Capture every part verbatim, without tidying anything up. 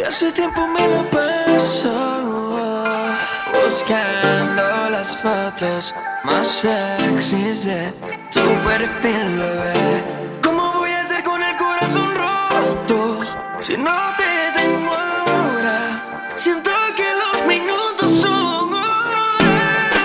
hace tiempo me la paso buscando las fotos más sexys de tu perfil, bebé. ¿Cómo voy a hacer con el corazón roto si no te tengo ahora? Siento que los minutos son horas.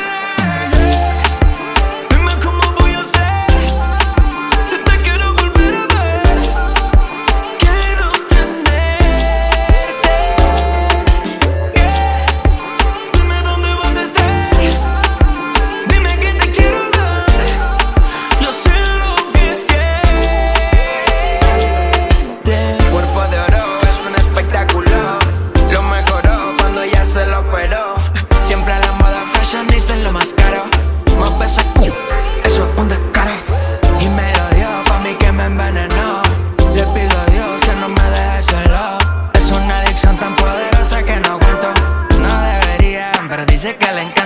Dime cómo voy a hacer si te quiero volver a ver. Quiero tenerte. Yeah. Dime dónde vas a estar. Dime que te quiero dar. Yo sé lo que sientes. Cuerpo de oro es un espectáculo. Lo mejoró cuando ya se lo operó. Siempre a la moda fashionista en lo más caro. Más pesa, eso es un descaro. Y me lo dio pa' mí que me envenenó. Le pido a Dios que no me deje solo. Es una adicción tan poderosa que no aguanto. No debería, pero dice que le encanta.